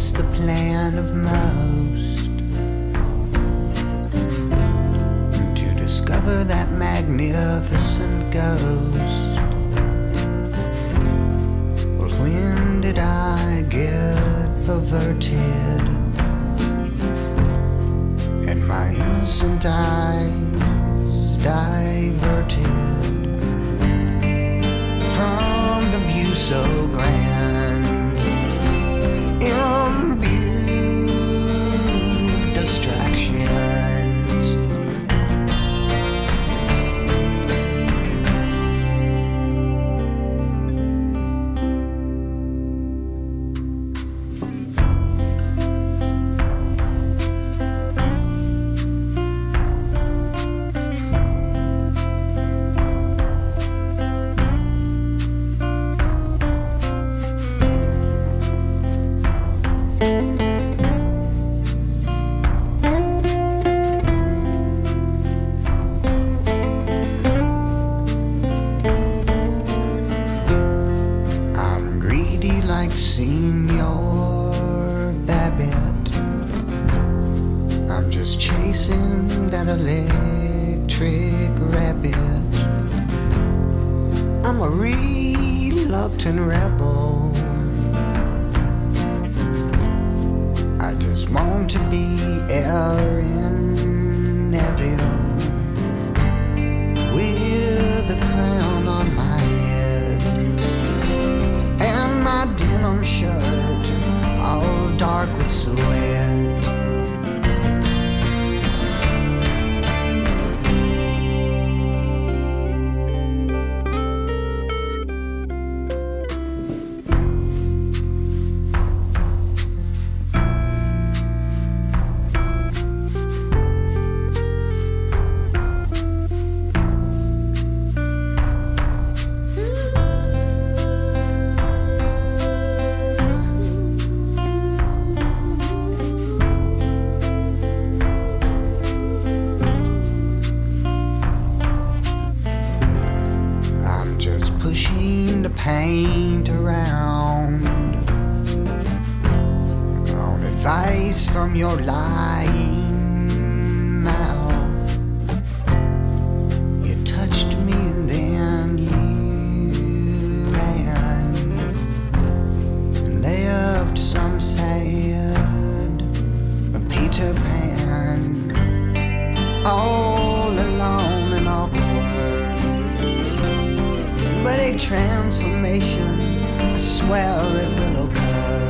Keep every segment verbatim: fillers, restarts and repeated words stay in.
It's the plan of most to discover that magnificent ghost. Well, when did I get perverted and my innocent eyes diverted from the view so grand, imbued with distractions? Like Senor Babbitt, I'm just chasing that electric rabbit. I'm a reluctant rebel. I just want to be Erin Neville with a crown on my head, denim shirt all dark with sweat. Pushing the paint around on advice from your lying mouth. You touched me and then you ran and left some sad Peter Pan all alone and awkward. But a transformation, I swear it will occur.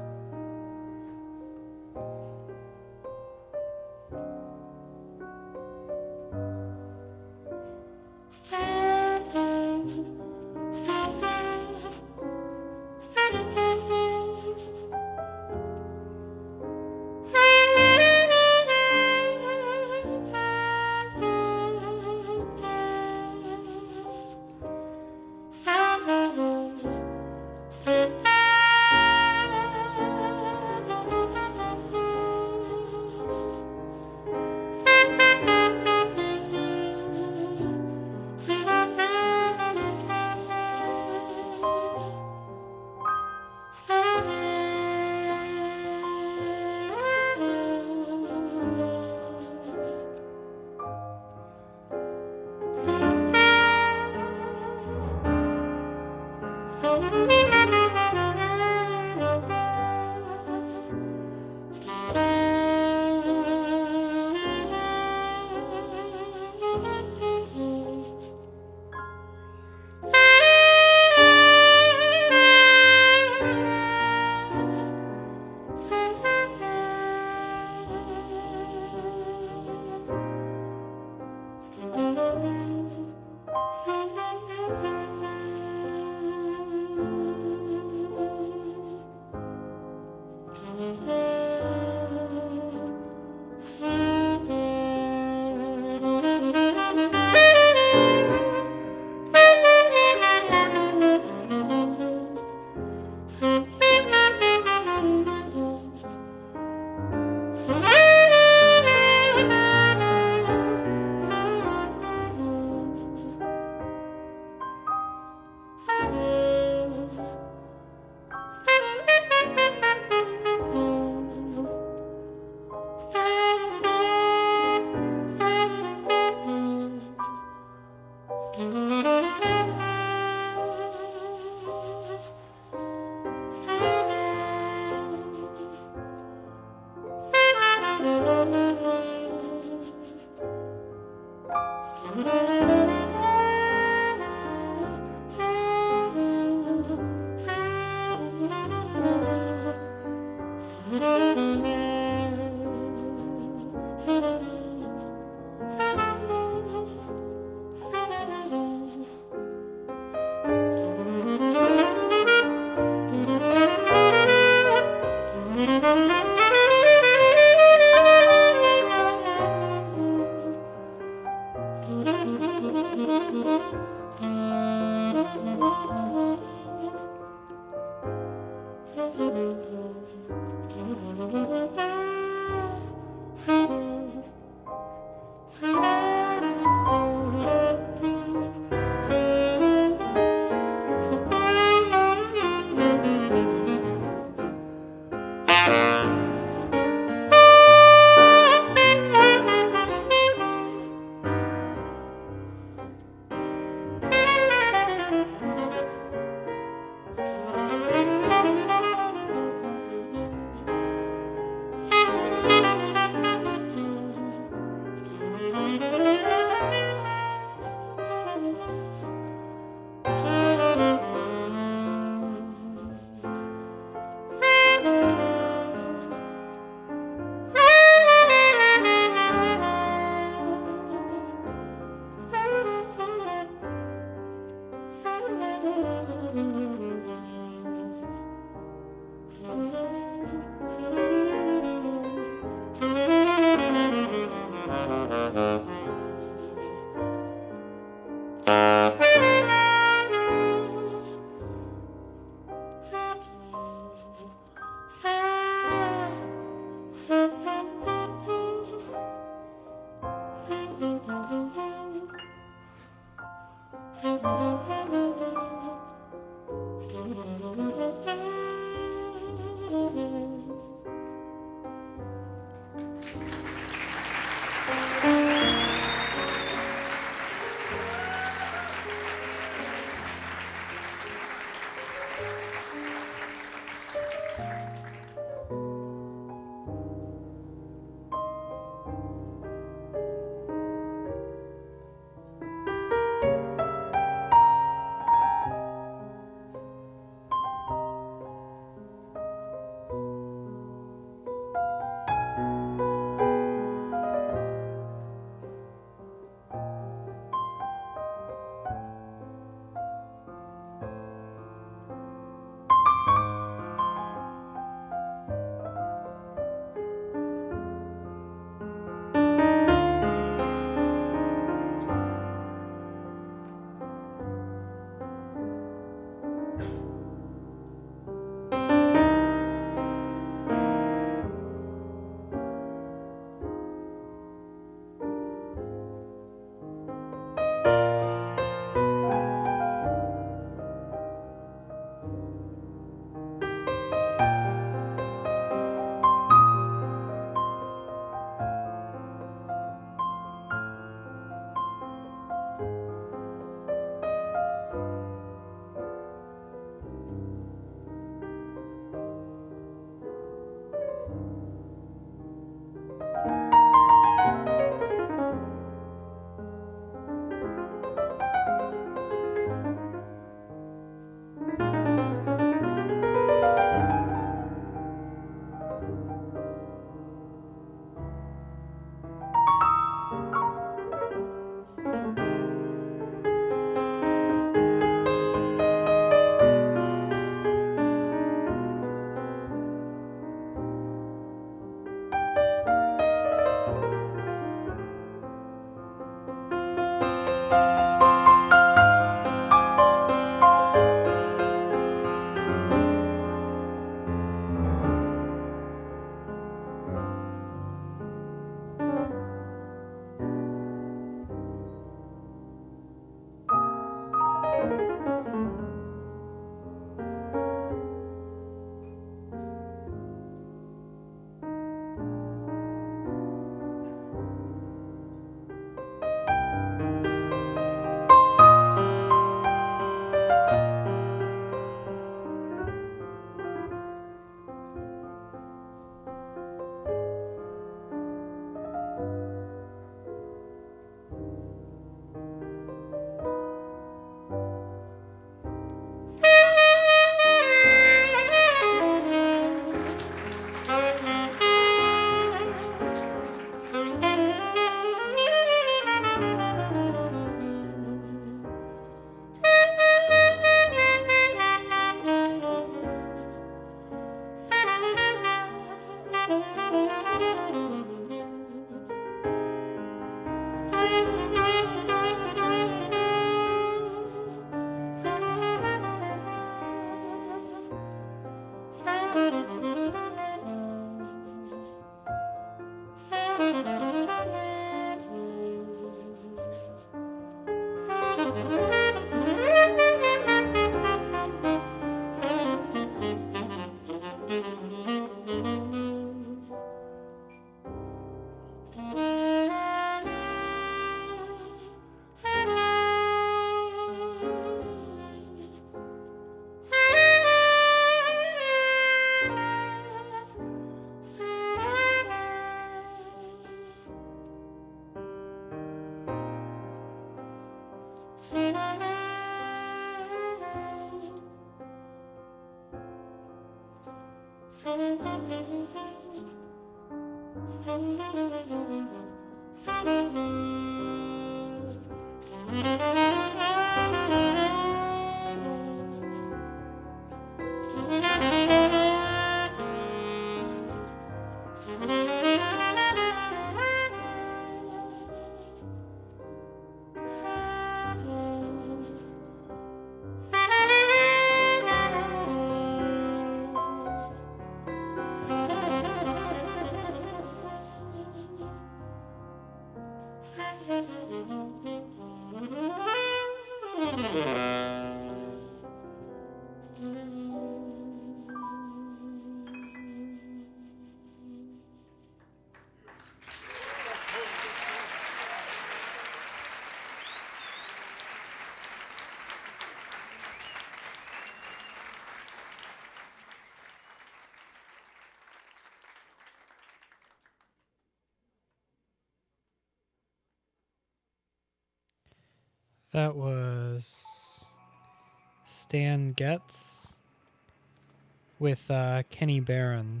That was Stan Getz with uh, Kenny Barron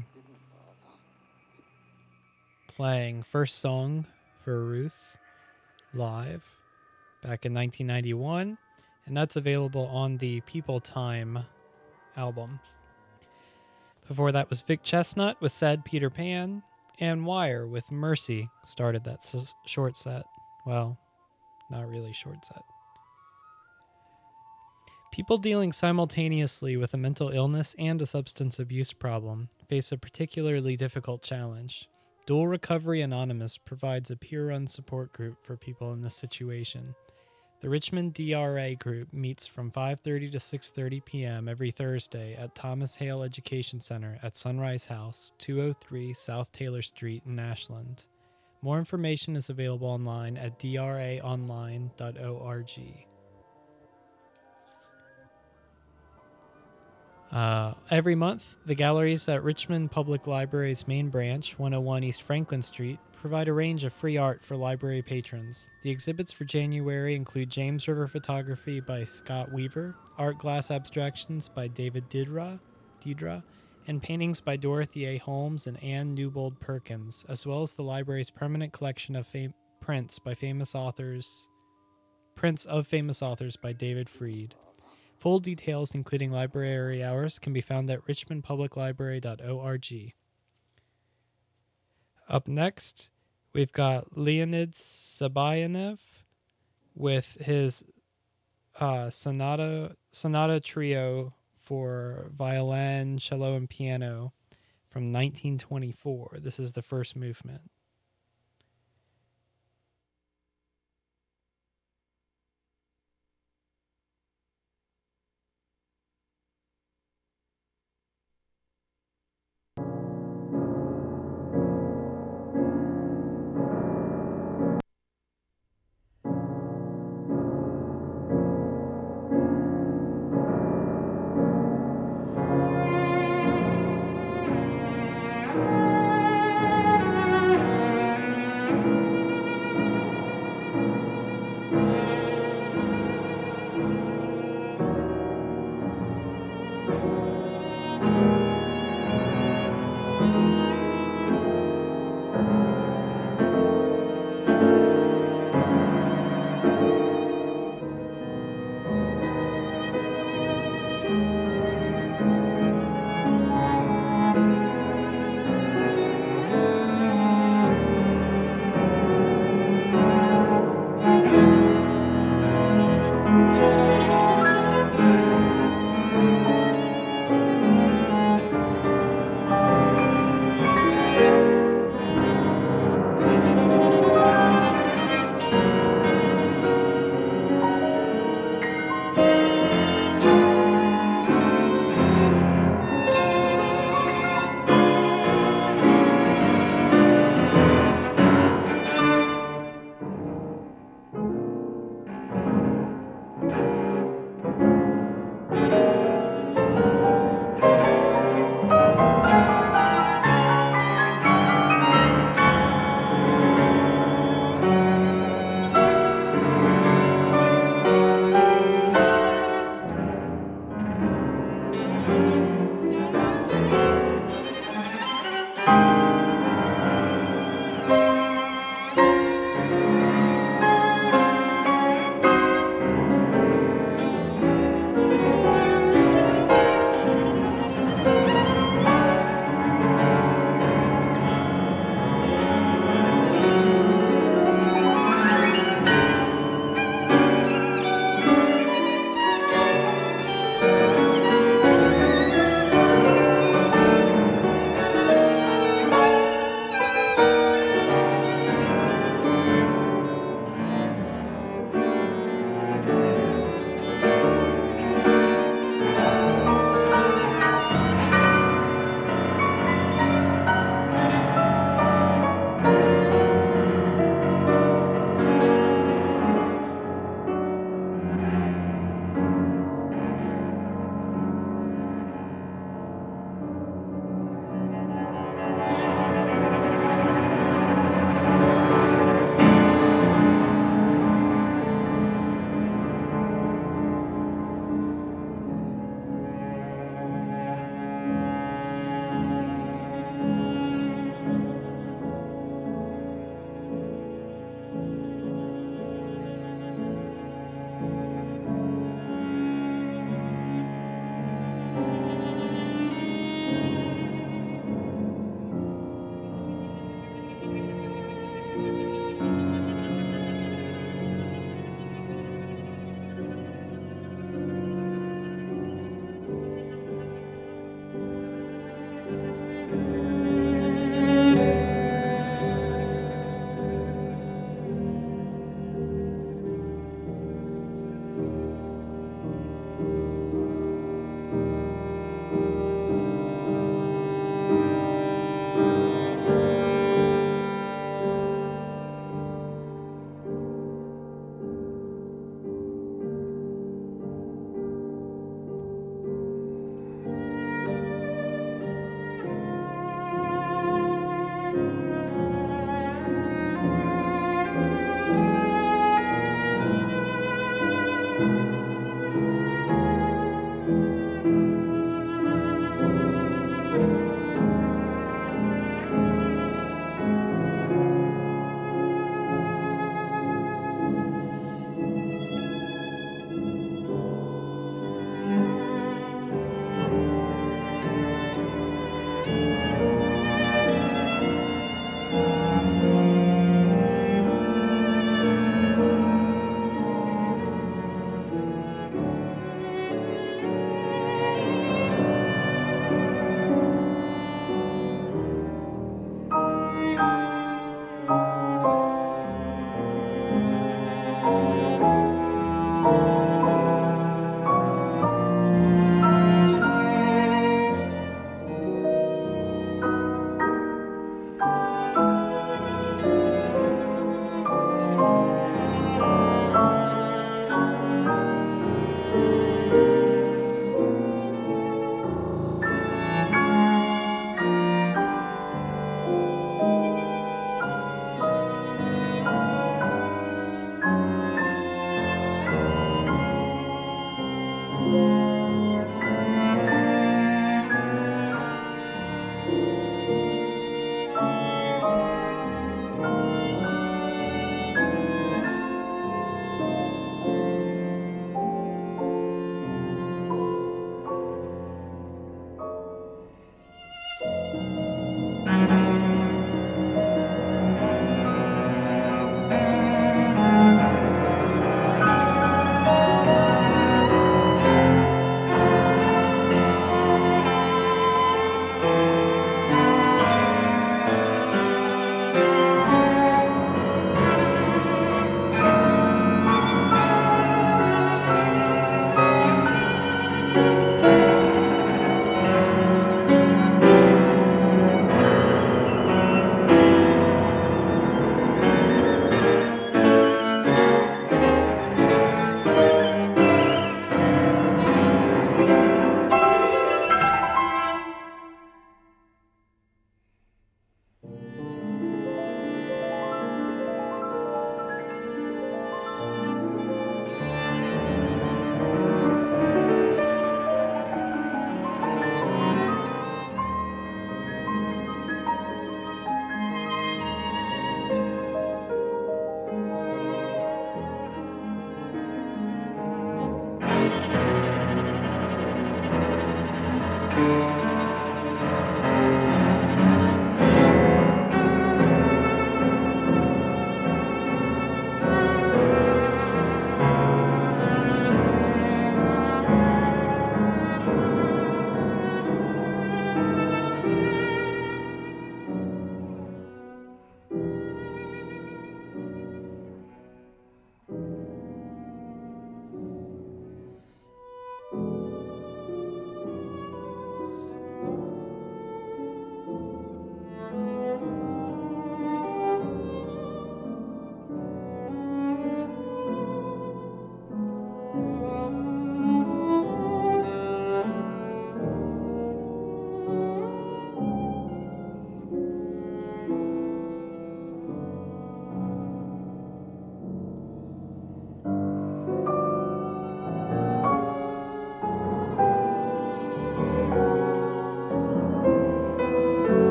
playing First Song for Ruth live back in nineteen ninety-one, and that's available on the People Time album. Before that was Vic Chestnut with Sad Peter Pan, and Wire with Mercy started that s- short set. Well, not really short set. People dealing simultaneously with a mental illness and a substance abuse problem face a particularly difficult challenge. Dual Recovery Anonymous provides a peer-run support group for people in this situation. The Richmond D R A group meets from five thirty to six thirty p.m. every Thursday at Thomas Hale Education Center at Sunrise House, two oh three South Taylor Street in Ashland. More information is available online at d r a online dot org. Uh, every month, the galleries at Richmond Public Library's main branch, one oh one East Franklin Street, provide a range of free art for library patrons. The exhibits for January include James River Photography by Scott Weaver, Art Glass Abstractions by David Didra, Didra, and paintings by Dorothy A. Holmes and Anne Newbold Perkins, as well as the library's permanent collection of fam- prints by famous authors, prints of famous authors by David Freed. Full details, including library hours, can be found at richmond public library dot org. Up next, we've got Leonid Sabayanev with his uh, sonata sonata trio for violin, cello, and piano from nineteen twenty-four. This is the first movement.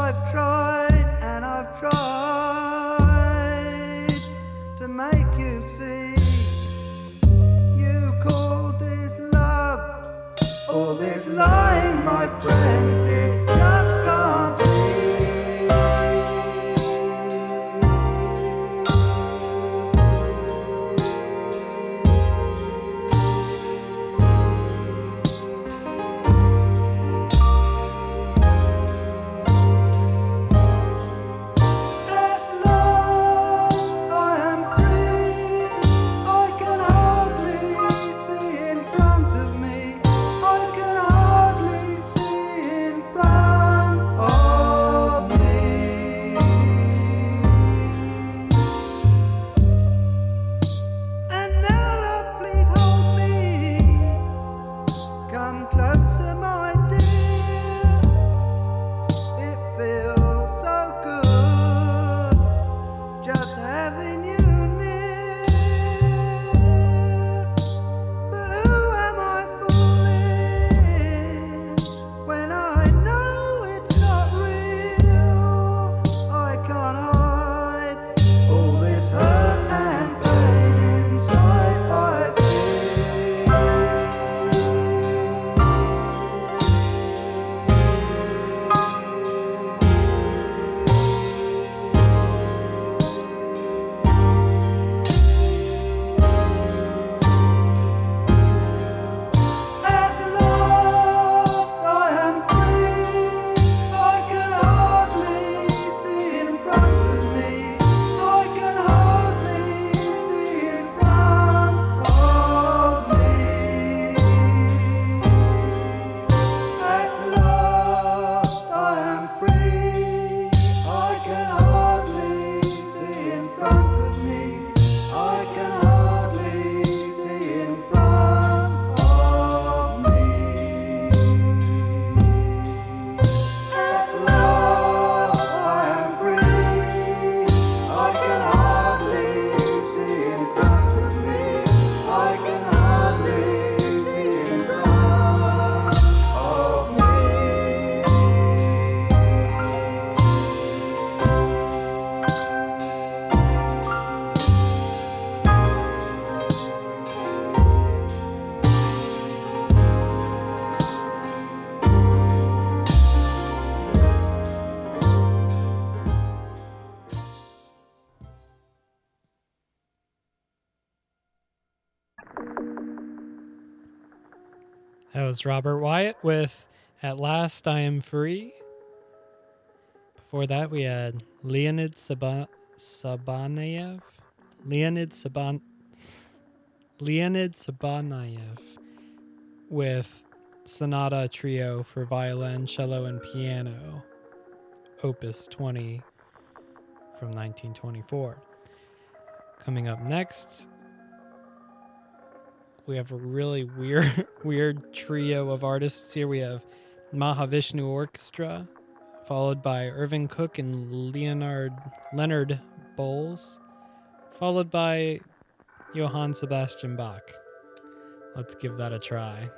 I've tried and I've tried to make you see. You call this love, all this lying, my friend, it just can't be. That was Robert Wyatt with At Last I Am Free. Before that, we had Leonid Saba- Sabaneyev. Leonid Saban... Leonid Sabanayev with Sonata Trio for Violin, Cello, and Piano, Opus twenty from nineteen twenty-four. Coming up next, we have a really weird weird trio of artists here. We have Mahavishnu Orchestra, followed by Irving Cook and Leonard Leonard Bowles, followed by Johann Sebastian Bach. Let's give that a try.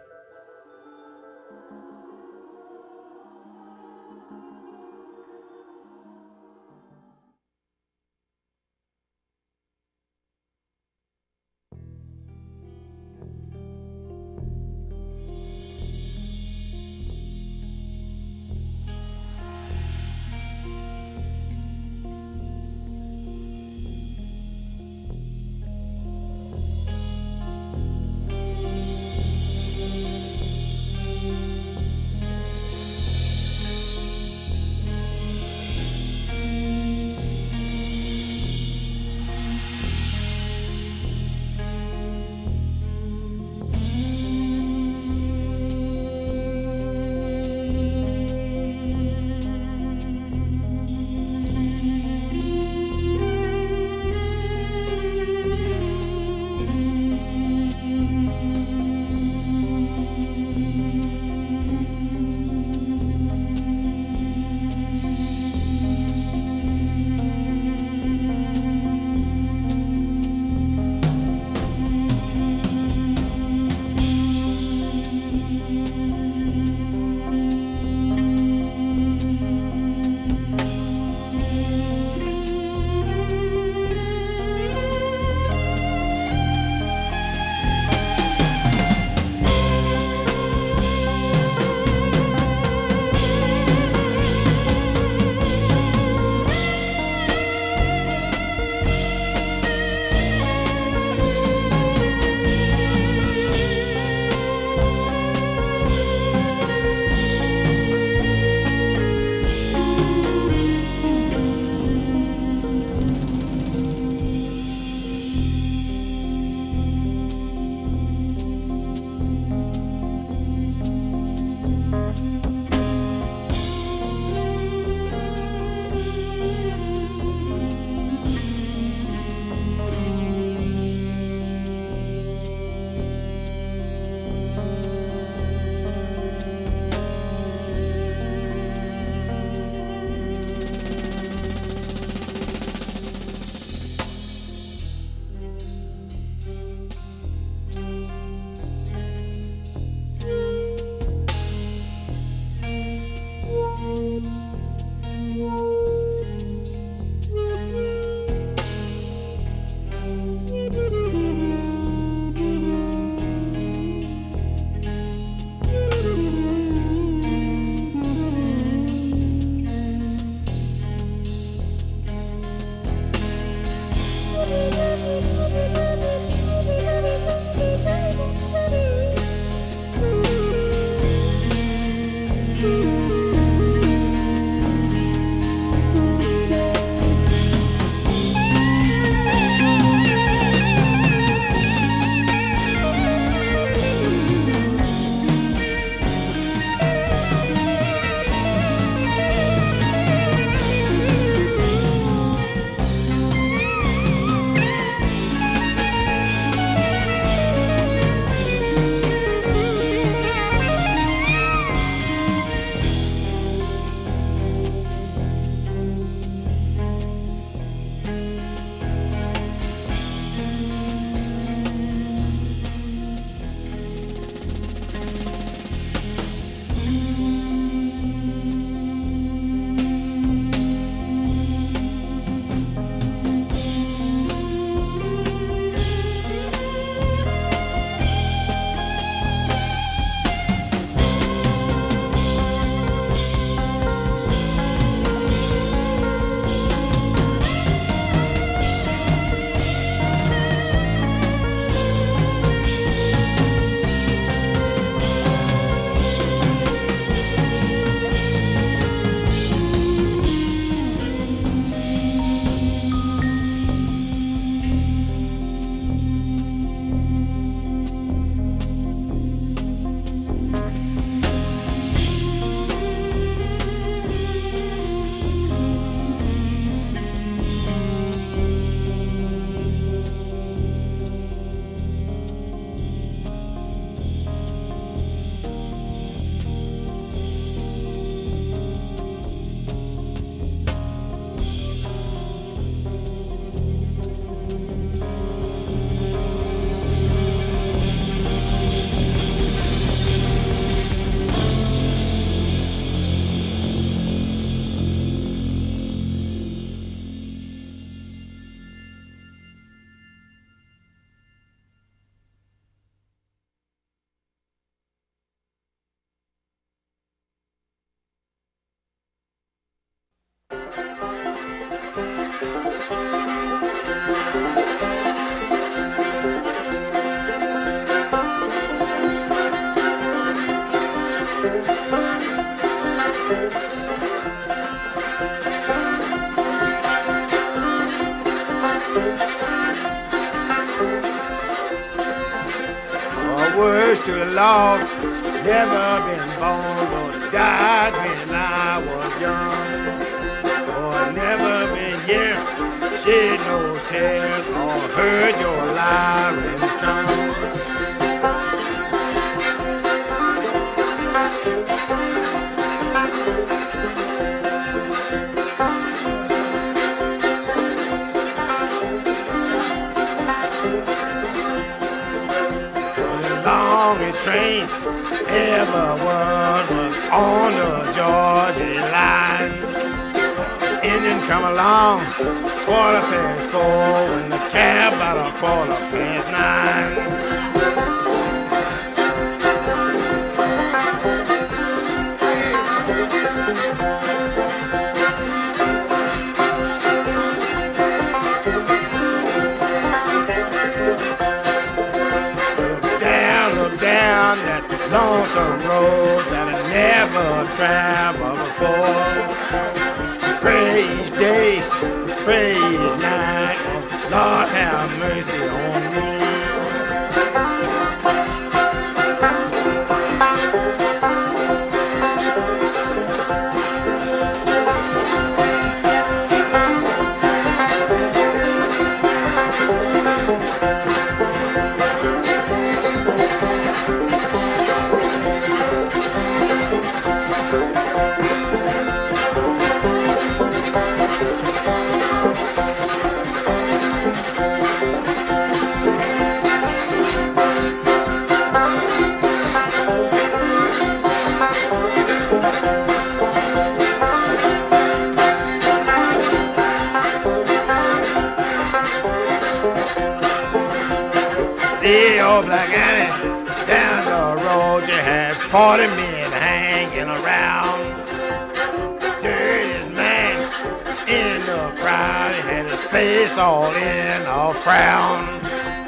words to love, never been born or died when I was young. Or never been here, shed no tears or heard your lying tongue. Train everyone was on the Georgia line. Engine come along, quarter past four, when the cab about a quarter past nine. Lonesome road that I never traveled before. Pray each day, pray each night, oh, Lord have mercy on me. Black Annie, down the road you had forty men hanging around. Dirtiest man in the crowd, he had his face all in a frown.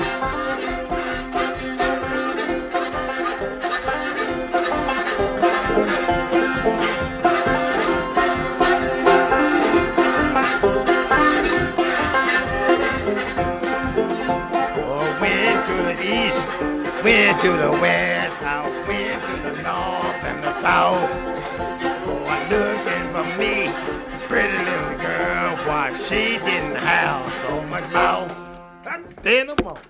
Went to the west, I went to the north and the south. Boy, looking for me, pretty little girl, why she didn't have so much mouth. That day no more.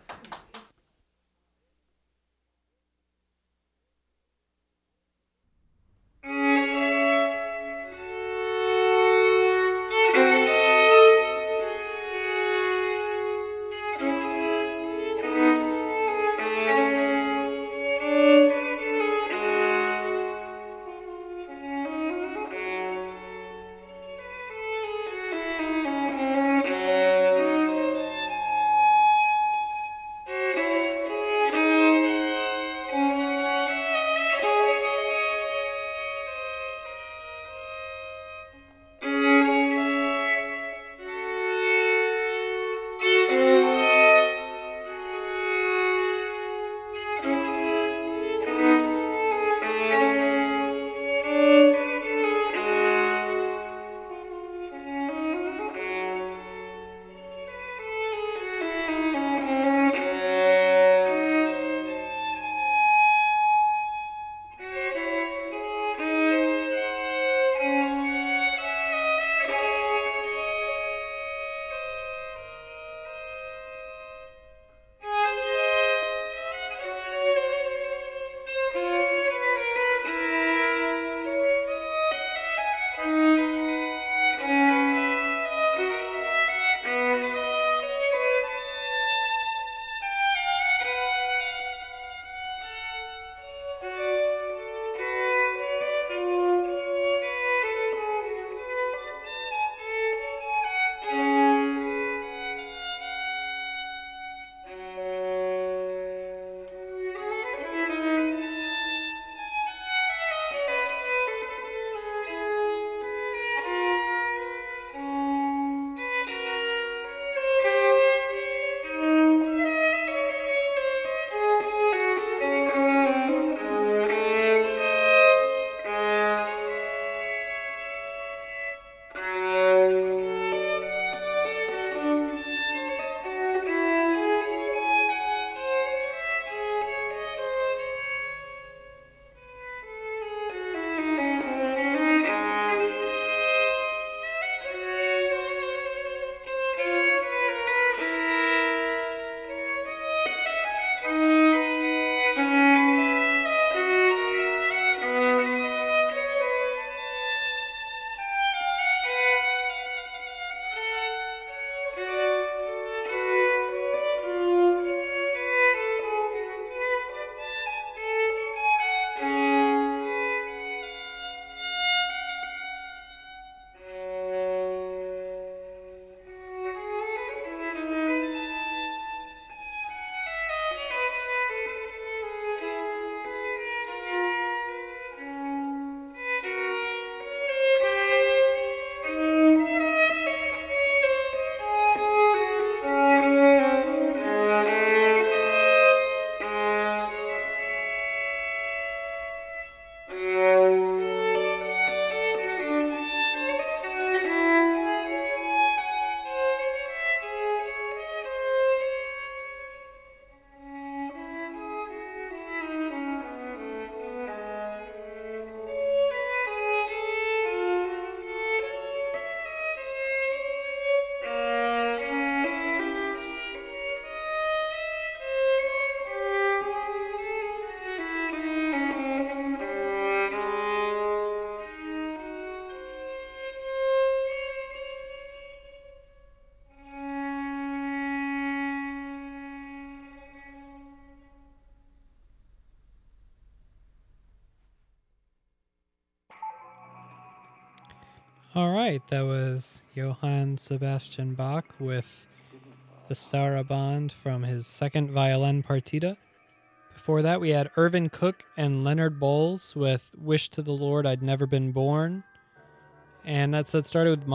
All right, that was Johann Sebastian Bach with the Sarabande from his second violin partita. Before that, we had Irvin Cook and Leonard Bowles with Wish to the Lord I'd Never Been Born. And that set started with Mah-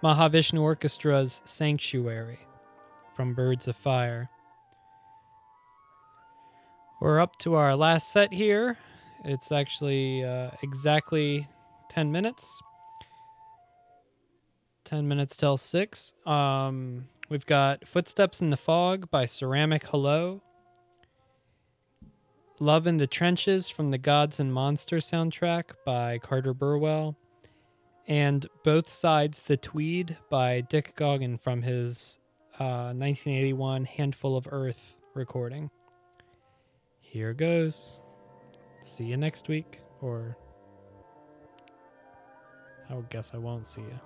Mahavishnu Orchestra's Sanctuary from Birds of Fire. We're up to our last set here. It's actually uh, exactly ten minutes. ten minutes till six. Um, we've got Footsteps in the Fog by Ceramic Hello. Love in the Trenches from the Gods and Monsters soundtrack by Carter Burwell. And Both Sides the Tweed by Dick Goggin from his uh, nineteen eighty-one Handful of Earth recording. Here goes. See you next week. Or I would guess I won't see you.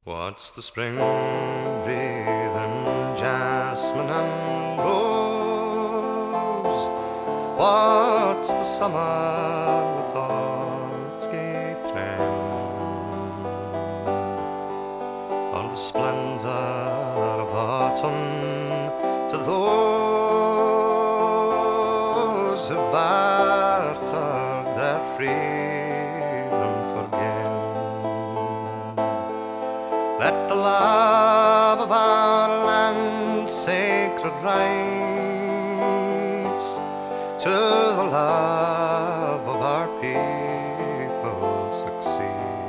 What's the spring breathing jasmine and rose? What's the summer with all its gay train? Or the splendor of autumn to those who've bartered their freedom for gain? Let the love of our land sacred rights to the love of our people succeed.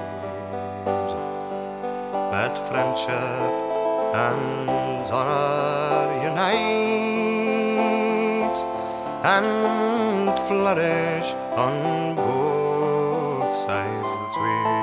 Let friendship and honor unite and flourish on both sides the Tweed.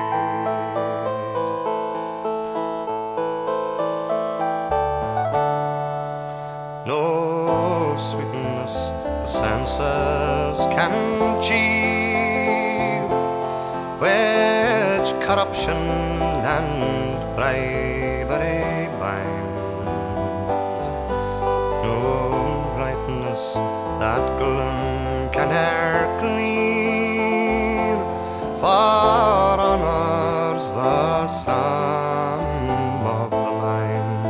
No sweetness the senses can achieve, which corruption and bribery binds. No brightness that gloom can e'er clear, for honour's the sum of the mind.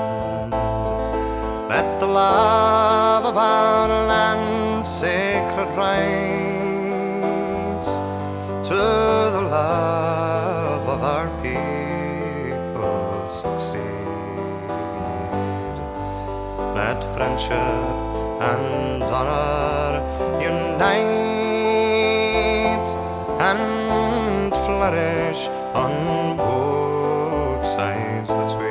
Let the love of our land sacred rights to the love of our people succeed. Let friendship and honor unite and flourish on both sides the Tweed.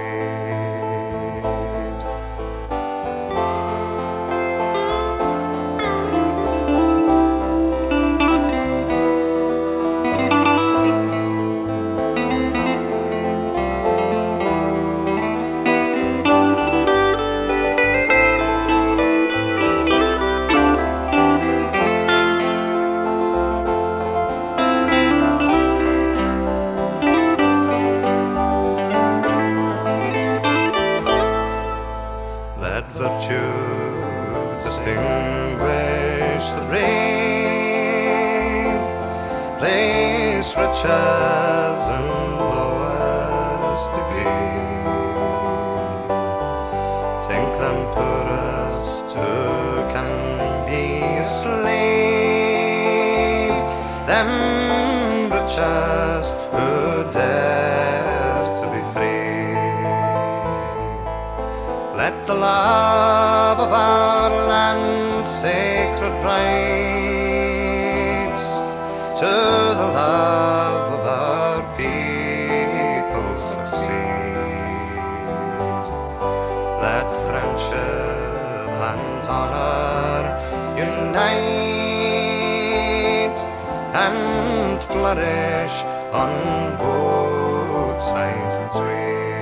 Let virtue distinguish the brave, place riches in lowest degree. Think them poorest who can be a slave, them richest who dare to be free. Let the love of our land sacred rights to the love of our people succeed. Let friendship and honor unite and flourish on both sides the Tweed.